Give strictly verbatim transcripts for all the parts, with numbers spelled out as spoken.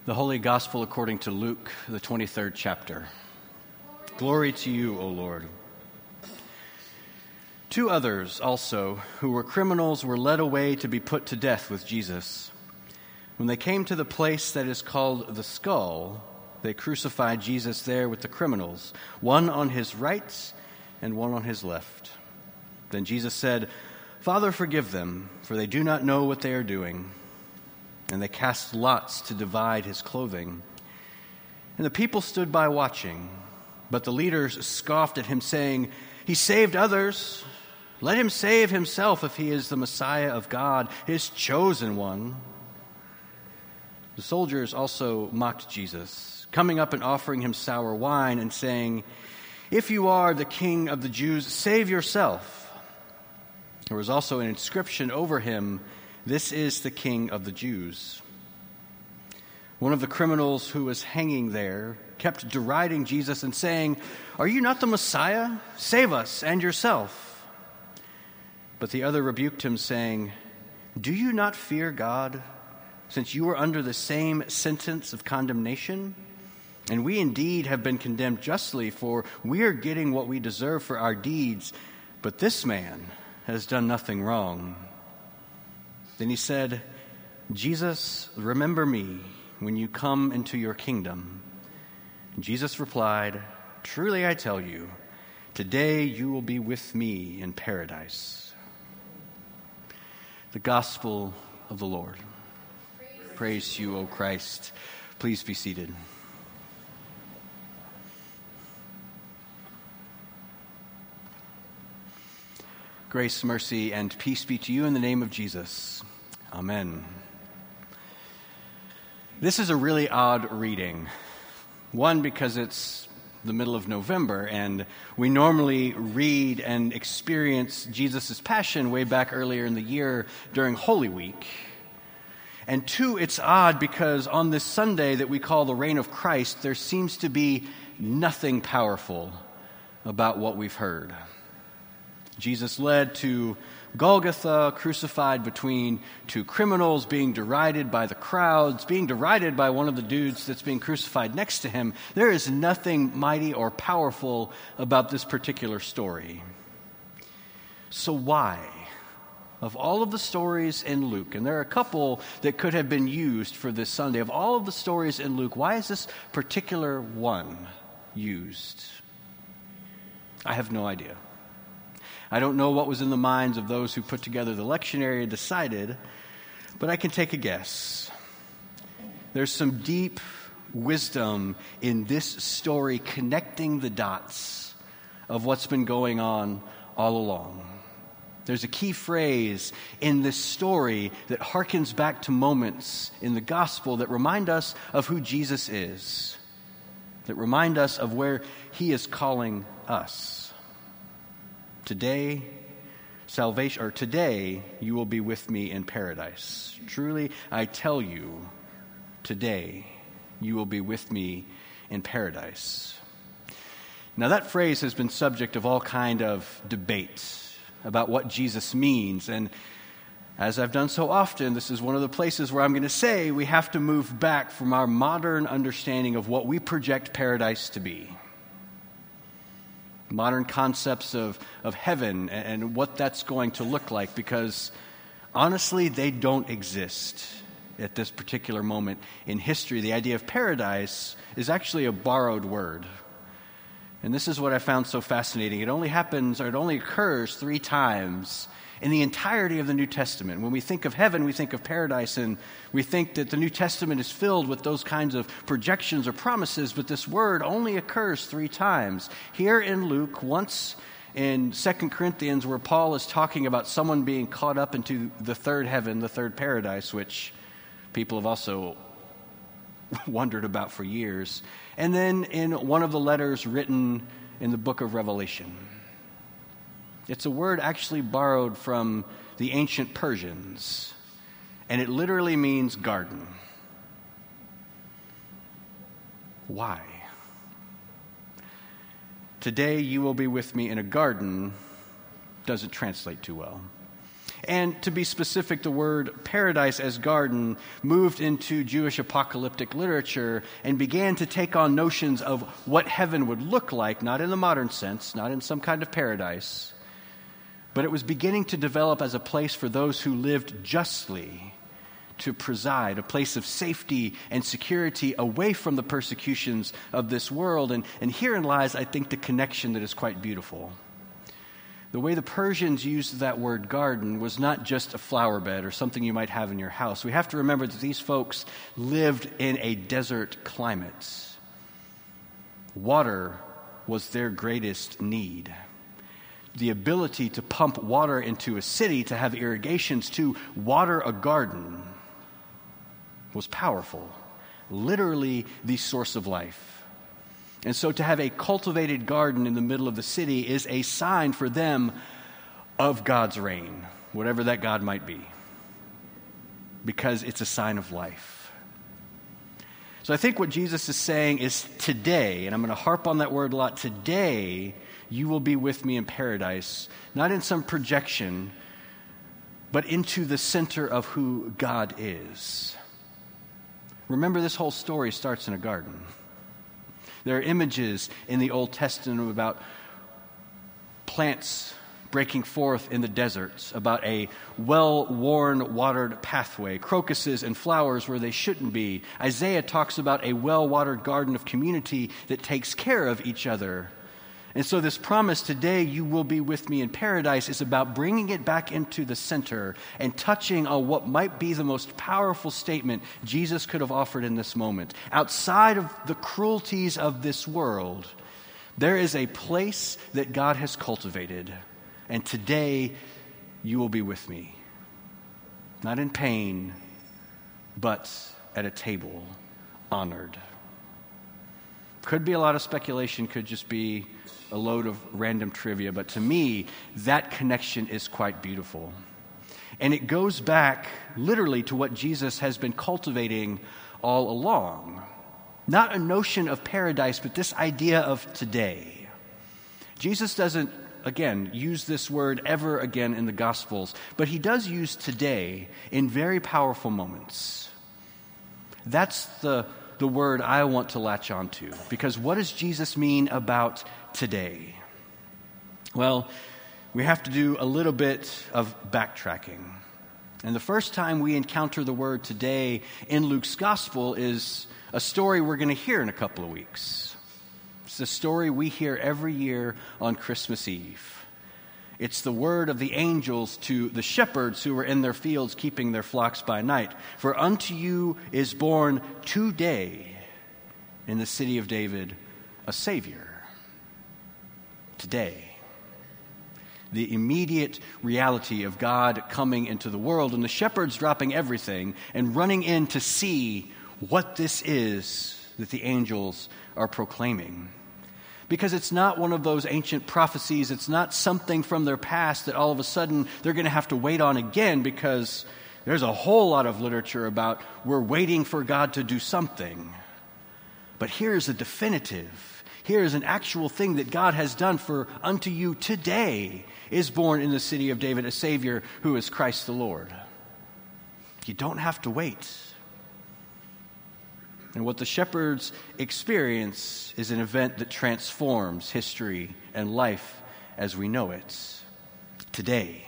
The Holy Gospel according to Luke, the twenty-third chapter. Glory to you, O Lord. Two others also, who were criminals, were led away to be put to death with Jesus. When they came to the place that is called the Skull, they crucified Jesus there with the criminals, one on his right and one on his left. Then Jesus said, "Father, forgive them, for they do not know what they are doing." And they cast lots to divide his clothing. And the people stood by watching. But the leaders scoffed at him, saying, "He saved others. Let him save himself if he is the Messiah of God, his chosen one." The soldiers also mocked Jesus, coming up and offering him sour wine and saying, "If you are the king of the Jews, save yourself." There was also an inscription over him, "This is the King of the Jews." One of the criminals who was hanging there kept deriding Jesus and saying, "Are you not the Messiah? Save us and yourself." But the other rebuked him, saying, "Do you not fear God, since you are under the same sentence of condemnation? And we indeed have been condemned justly, for we are getting what we deserve for our deeds, but this man has done nothing wrong." Then he said, "Jesus, remember me when you come into your kingdom." And Jesus replied, "Truly I tell you, today you will be with me in paradise." The Gospel of the Lord. Praise, Praise you, O Christ. Please be seated. Grace, mercy, and peace be to you in the name of Jesus. Amen. This is a really odd reading. One, because it's the middle of November, and we normally read and experience Jesus' passion way back earlier in the year during Holy Week. And two, it's odd because on this Sunday that we call the Reign of Christ, there seems to be nothing powerful about what we've heard. Jesus led to Golgotha, crucified between two criminals, being derided by the crowds, being derided by one of the dudes that's being crucified next to him. There is nothing mighty or powerful about this particular story. So why? Of all of the stories in Luke, and there are a couple that could have been used for this Sunday, of all of the stories in Luke, why is this particular one used? I have no idea. I don't know what was in the minds of those who put together the lectionary and decided, but I can take a guess. There's some deep wisdom in this story connecting the dots of what's been going on all along. There's a key phrase in this story that harkens back to moments in the gospel that remind us of who Jesus is, that remind us of where he is calling us. Today, salvation, or today, you will be with me in paradise. Truly, I tell you, today, you will be with me in paradise. Now, that phrase has been subject of all kind of debate about what Jesus means. And as I've done so often, this is one of the places where I'm going to say we have to move back from our modern understanding of what we project paradise to be. Modern concepts of, of heaven and what that's going to look like, because honestly, they don't exist at this particular moment in history. The idea of paradise is actually a borrowed word. And this is what I found so fascinating. It only happens, or it only occurs three times in the entirety of the New Testament. When we think of heaven, we think of paradise, and we think that the New Testament is filled with those kinds of projections or promises, but this word only occurs three times. Here in Luke, once in Second Corinthians, where Paul is talking about someone being caught up into the third heaven, the third paradise, which people have also wondered about for years. And then in one of the letters written in the book of Revelation. It's a word actually borrowed from the ancient Persians, and it literally means garden. Why? Today you will be with me in a garden doesn't translate too well. And to be specific, the word paradise as garden moved into Jewish apocalyptic literature and began to take on notions of what heaven would look like, not in the modern sense, not in some kind of paradise, but it was beginning to develop as a place for those who lived justly to preside, a place of safety and security away from the persecutions of this world. And, and herein lies, I think, the connection that is quite beautiful. The way the Persians used that word garden was not just a flower bed or something you might have in your house. We have to remember that these folks lived in a desert climate. Water was their greatest need. The ability to pump water into a city, to have irrigations, to water a garden was powerful, literally the source of life. And so to have a cultivated garden in the middle of the city is a sign for them of God's reign, whatever that God might be, because it's a sign of life. So I think what Jesus is saying is today, and I'm going to harp on that word a lot, today you will be with me in paradise, not in some projection, but into the center of who God is. Remember, this whole story starts in a garden. There are images in the Old Testament about plants breaking forth in the deserts, about a well-worn, watered pathway, crocuses and flowers where they shouldn't be. Isaiah talks about a well-watered garden of community that takes care of each other. And so this promise, today you will be with me in paradise, is about bringing it back into the center and touching on what might be the most powerful statement Jesus could have offered in this moment. Outside of the cruelties of this world, there is a place that God has cultivated, and today you will be with me. Not in pain, but at a table, honored. Could be a lot of speculation, could just be a load of random trivia, but to me, that connection is quite beautiful. And it goes back literally to what Jesus has been cultivating all along. Not a notion of paradise, but this idea of today. Jesus doesn't, again, use this word ever again in the Gospels, but he does use today in very powerful moments. That's the the word I want to latch onto, because what does Jesus mean about today? Well, we have to do a little bit of backtracking. And the first time we encounter the word today in Luke's gospel is a story we're going to hear in a couple of weeks. It's a story we hear every year on Christmas Eve. It's the word of the angels to the shepherds who were in their fields keeping their flocks by night. For unto you is born today in the city of David a Savior. Today. The immediate reality of God coming into the world, and the shepherds dropping everything and running in to see what this is that the angels are proclaiming. Because it's not one of those ancient prophecies, it's not something from their past that all of a sudden they're going to have to wait on again, because there's a whole lot of literature about we're waiting for God to do something. But here's a definitive, here's an actual thing that God has done. For unto you today is born in the city of David a Savior who is Christ the Lord. You don't have to wait. And what the shepherds experience is an event that transforms history and life as we know it today.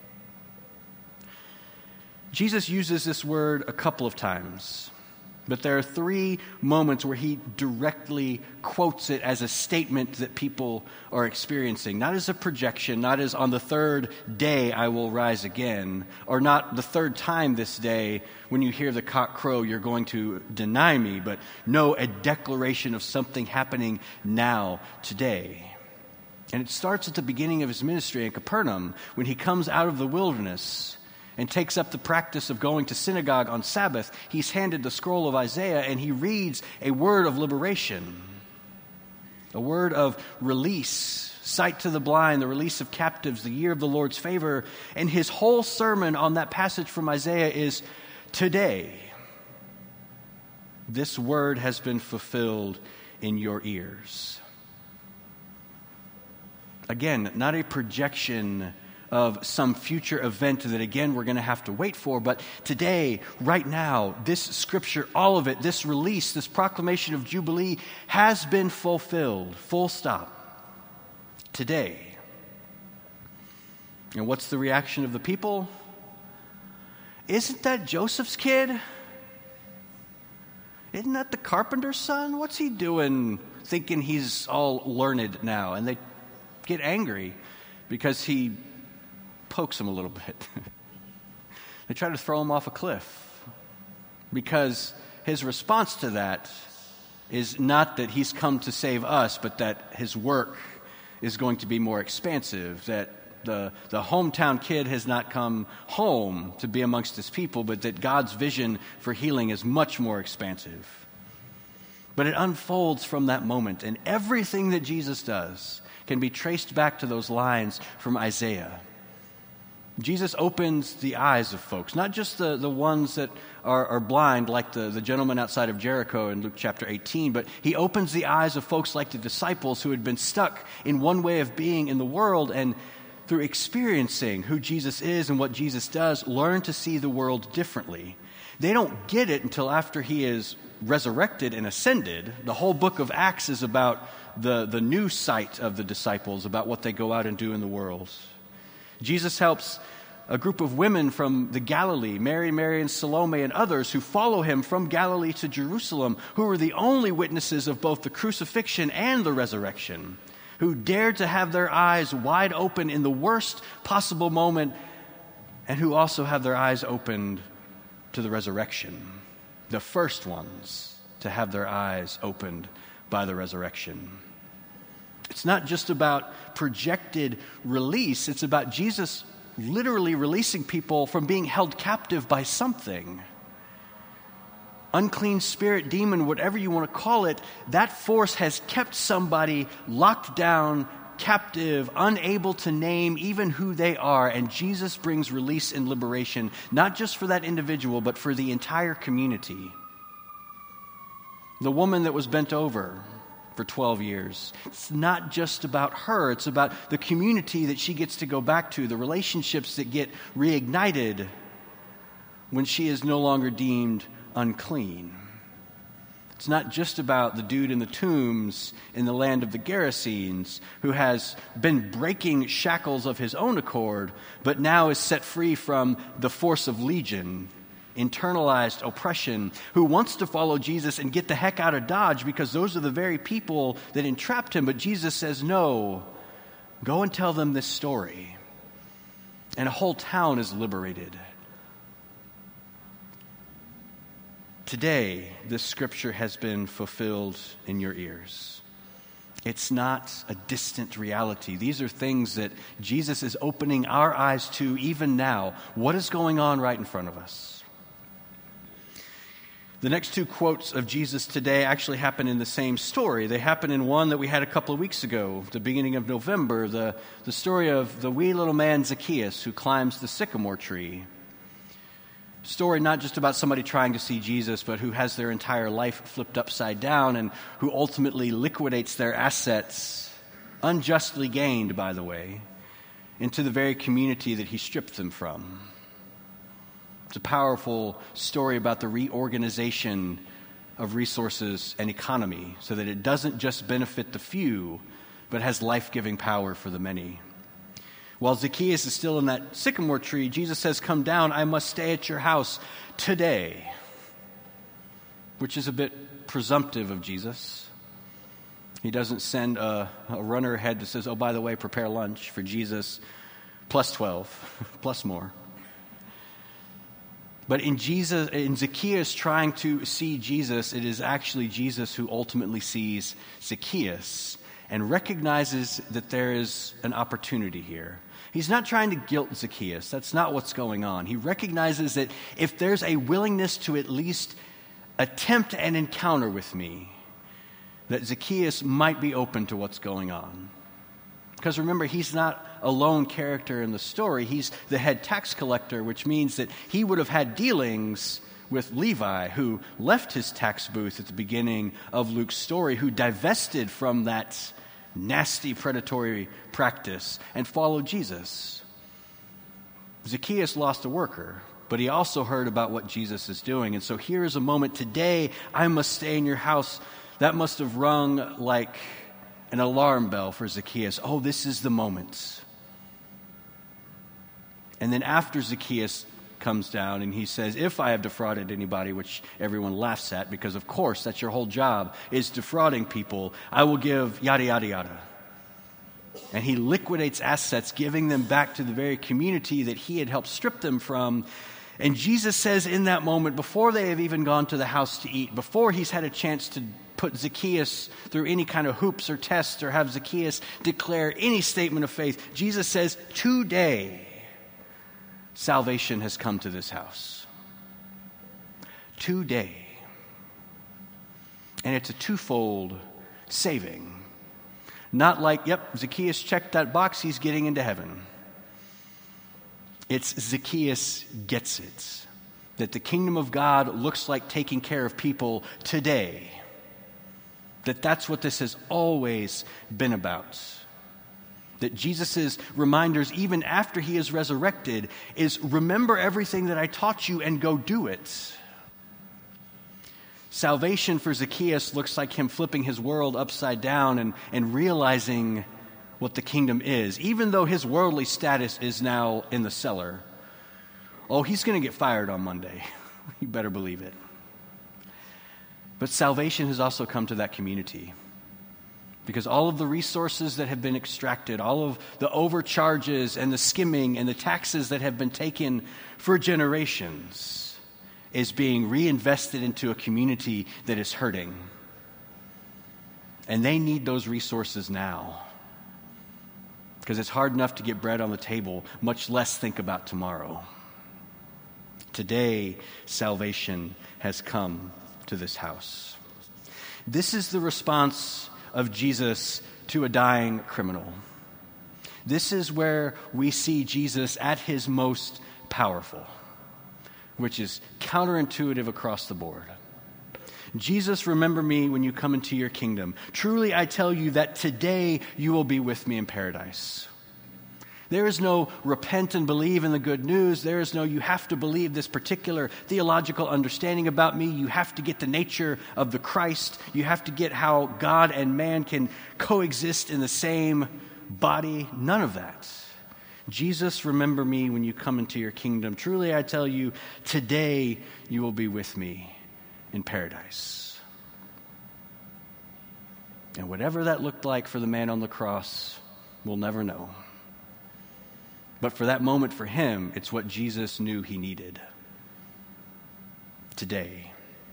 Jesus uses this word a couple of times, but there are three moments where he directly quotes it as a statement that people are experiencing, not as a projection, not as on the third day I will rise again, or not the third time this day when you hear the cock crow you're going to deny me, but no, a declaration of something happening now, today. And it starts at the beginning of his ministry in Capernaum when he comes out of the wilderness and takes up the practice of going to synagogue on Sabbath. He's handed the scroll of Isaiah, and he reads a word of liberation, a word of release, sight to the blind, the release of captives, the year of the Lord's favor. And his whole sermon on that passage from Isaiah is, today, this word has been fulfilled in your ears. Again, not a projection of some future event that, again, we're going to have to wait for. But today, right now, this scripture, all of it, this release, this proclamation of Jubilee has been fulfilled, full stop, today. And what's the reaction of the people? Isn't that Joseph's kid? Isn't that the carpenter's son? What's he doing thinking he's all learned now? And they get angry because he pokes them a little bit. They try to throw him off a cliff because his response to that is not that he's come to save us, but that his work is going to be more expansive, that the, the hometown kid has not come home to be amongst his people, but that God's vision for healing is much more expansive. But it unfolds from that moment, and everything that Jesus does can be traced back to those lines from Isaiah. Jesus opens the eyes of folks, not just the, the ones that are, are blind, like the, the gentleman outside of Jericho in Luke chapter eighteen, but he opens the eyes of folks like the disciples who had been stuck in one way of being in the world, and through experiencing who Jesus is and what Jesus does, learn to see the world differently. They don't get it until after he is resurrected and ascended. The whole book of Acts is about the, the new sight of the disciples, about what they go out and do in the world. Jesus helps a group of women from the Galilee, Mary, Mary, and Salome, and others who follow him from Galilee to Jerusalem, who were the only witnesses of both the crucifixion and the resurrection, who dared to have their eyes wide open in the worst possible moment, and who also have their eyes opened to the resurrection. The first ones to have their eyes opened by the resurrection. It's not just about projected release. It's about Jesus literally releasing people from being held captive by something. Unclean spirit, demon, whatever you want to call it, that force has kept somebody locked down, captive, unable to name even who they are. And Jesus brings release and liberation, not just for that individual, but for the entire community. The woman that was bent over for twelve years. It's not just about her. It's about the community that she gets to go back to, the relationships that get reignited when she is no longer deemed unclean. It's not just about the dude in the tombs in the land of the Gerasenes who has been breaking shackles of his own accord, but now is set free from the force of legion, internalized oppression, who wants to follow Jesus and get the heck out of Dodge because those are the very people that entrapped him. But Jesus says, no, go and tell them this story. And a whole town is liberated. Today, this scripture has been fulfilled in your ears. It's not a distant reality. These are things that Jesus is opening our eyes to even now. What is going on right in front of us? The next two quotes of Jesus today actually happen in the same story. They happen in one that we had a couple of weeks ago, the beginning of November, the, the story of the wee little man Zacchaeus who climbs the sycamore tree. Story not just about somebody trying to see Jesus, but who has their entire life flipped upside down and who ultimately liquidates their assets, unjustly gained, by the way, into the very community that he stripped them from. It's a powerful story about the reorganization of resources and economy so that it doesn't just benefit the few, but has life-giving power for the many. While Zacchaeus is still in that sycamore tree, Jesus says, "Come down, I must stay at your house today," which is a bit presumptive of Jesus. He doesn't send a, a runner ahead that says, "Oh, by the way, prepare lunch for Jesus, plus twelve, plus more." But in Jesus, in Zacchaeus trying to see Jesus, it is actually Jesus who ultimately sees Zacchaeus and recognizes that there is an opportunity here. He's not trying to guilt Zacchaeus. That's not what's going on. He recognizes that if there's a willingness to at least attempt an encounter with me, that Zacchaeus might be open to what's going on. Because remember, he's not a lone character in the story. He's the head tax collector, which means that he would have had dealings with Levi, who left his tax booth at the beginning of Luke's story, who divested from that nasty predatory practice and followed Jesus. Zacchaeus lost a worker, but he also heard about what Jesus is doing. And so here is a moment. Today, I must stay in your house. That must have rung like an alarm bell for Zacchaeus. Oh, this is the moment. And then after Zacchaeus comes down and he says, if I have defrauded anybody, which everyone laughs at, because of course that's your whole job, is defrauding people, I will give yada, yada, yada. And he liquidates assets, giving them back to the very community that he had helped strip them from. And Jesus says in that moment, before they have even gone to the house to eat, before he's had a chance to put Zacchaeus through any kind of hoops or tests or have Zacchaeus declare any statement of faith, Jesus says, today, salvation has come to this house. Today. And it's a twofold saving. Not like, yep, Zacchaeus checked that box, he's getting into heaven. It's Zacchaeus gets it. That the kingdom of God looks like taking care of people today. That that's what this has always been about. That Jesus' reminders, even after he is resurrected, is remember everything that I taught you and go do it. Salvation for Zacchaeus looks like him flipping his world upside down and, and realizing what the kingdom is, even though his worldly status is now in the cellar. Oh, he's going to get fired on Monday. You better believe it. But salvation has also come to that community. Because all of the resources that have been extracted, all of the overcharges and the skimming and the taxes that have been taken for generations is being reinvested into a community that is hurting. And they need those resources now. Because it's hard enough to get bread on the table, much less think about tomorrow. Today, salvation has come to this house. This is the response of Jesus to a dying criminal. This is where we see Jesus at his most powerful, which is counterintuitive across the board. Jesus, remember me when you come into your kingdom. Truly, I tell you that today you will be with me in paradise. There is no repent and believe in the good news. There is no you have to believe this particular theological understanding about me. You have to get the nature of the Christ. You have to get how God and man can coexist in the same body. None of that. Jesus, remember me when you come into your kingdom. Truly, I tell you, today you will be with me in paradise. And whatever that looked like for the man on the cross, we'll never know. But for that moment for him, it's what Jesus knew he needed. Today.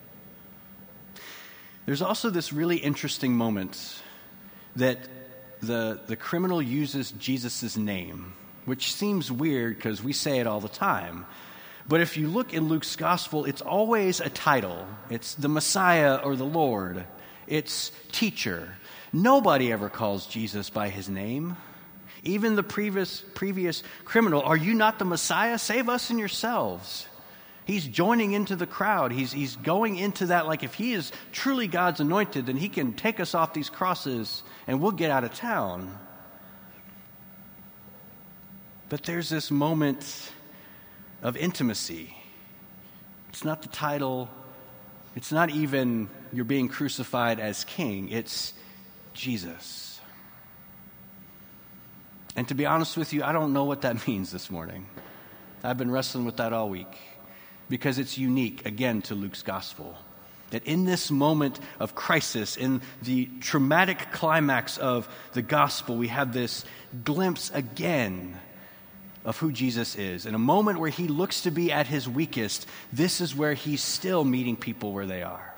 There's also this really interesting moment that the, the criminal uses Jesus' name, which seems weird because we say it all the time. But if you look in Luke's gospel, it's always a title. It's the Messiah or the Lord. It's teacher. Nobody ever calls Jesus by his name. Even the previous, previous criminal, are you not the Messiah? Save us and yourselves. He's joining into the crowd. He's, he's going into that like if he is truly God's anointed, then he can take us off these crosses and we'll get out of town. But there's this moment of intimacy. It's not the title. It's not even you're being crucified as king. It's Jesus. And to be honest with you, I don't know what that means this morning. I've been wrestling with that all week because it's unique, again, to Luke's gospel. That in this moment of crisis, in the traumatic climax of the gospel, we have this glimpse again of who Jesus is. In a moment where he looks to be at his weakest, this is where he's still meeting people where they are.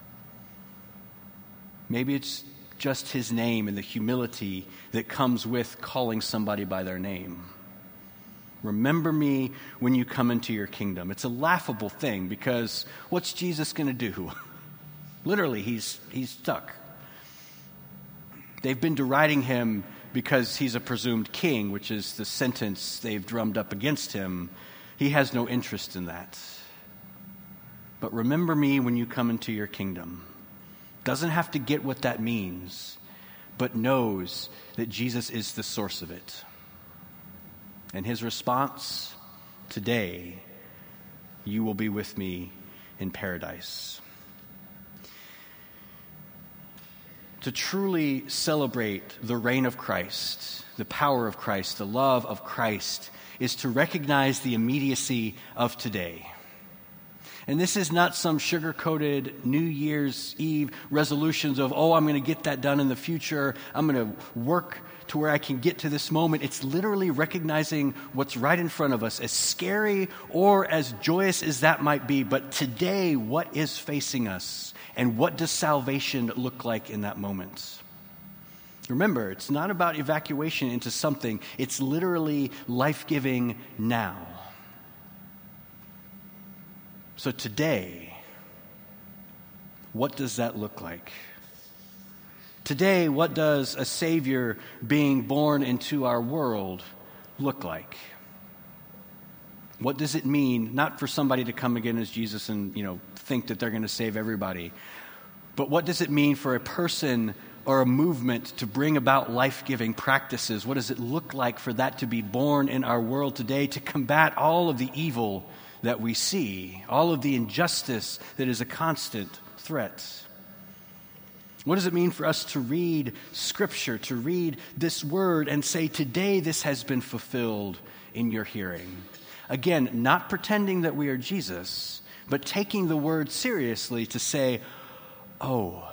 Maybe it's just his name and the humility that comes with calling somebody by their name. Remember me when you come into your kingdom. It's a laughable thing because what's Jesus going to do? Literally, he's he's stuck. They've been deriding him because he's a presumed king, which is the sentence they've drummed up against him. He has no interest in that. But remember me when you come into your kingdom. Doesn't have to get what that means, but knows that Jesus is the source of it. And his response, Today, you will be with me in paradise. To truly celebrate the reign of Christ, the power of Christ, the love of Christ, is to recognize the immediacy of today. And this is not some sugar-coated New Year's Eve resolutions of, oh, I'm going to get that done in the future. I'm going to work to where I can get to this moment. It's literally recognizing what's right in front of us, as scary or as joyous as that might be. But today, what is facing us? And what does salvation look like in that moment? Remember, it's not about evacuation into something. It's literally life-giving now. So today, what does that look like? Today, what does a Savior being born into our world look like? What does it mean, not for somebody to come again as Jesus and, you know, think that they're going to save everybody, but what does it mean for a person or a movement to bring about life-giving practices? What does it look like for that to be born in our world today to combat all of the evil that we see, all of the injustice that is a constant threat? What does it mean for us to read Scripture, to read this word and say, today this has been fulfilled in your hearing? Again, not pretending that we are Jesus, but taking the word seriously to say, oh,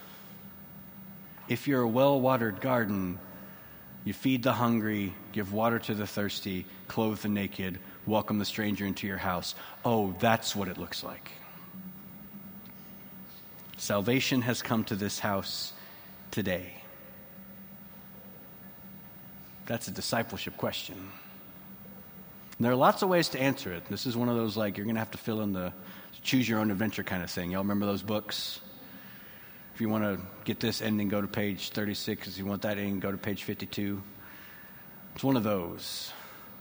if you're a well-watered garden, you feed the hungry, give water to the thirsty, clothe the naked, welcome the stranger into your house. Oh, that's what it looks like. Salvation has come to this house today. That's a discipleship question. And there are lots of ways to answer it. This is one of those, like, you're going to have to fill in the choose your own adventure kind of thing. Y'all remember those books? If you want to get this ending, go to page thirty-six. If you want that ending, go to page fifty-two. It's one of those.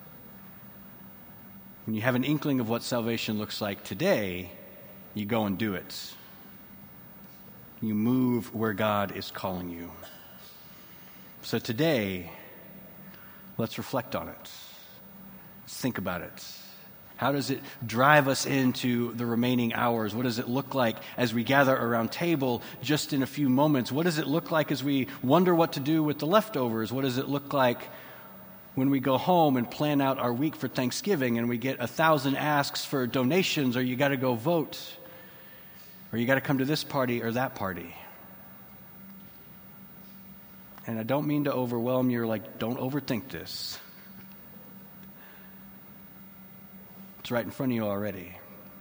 When you have an inkling of what salvation looks like today, you go and do it. You move where God is calling you. So today, let's reflect on it. Let's think about it. How does it drive us into the remaining hours? What does it look like as we gather around table just in a few moments? What does it look like as we wonder what to do with the leftovers? What does it look like when we go home and plan out our week for Thanksgiving and we get a thousand asks for donations, or you got to go vote, or you got to come to this party or that party? And I don't mean to overwhelm you, or like, don't overthink this. It's right in front of you already.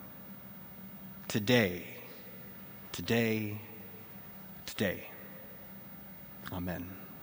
Today, today, today. Amen.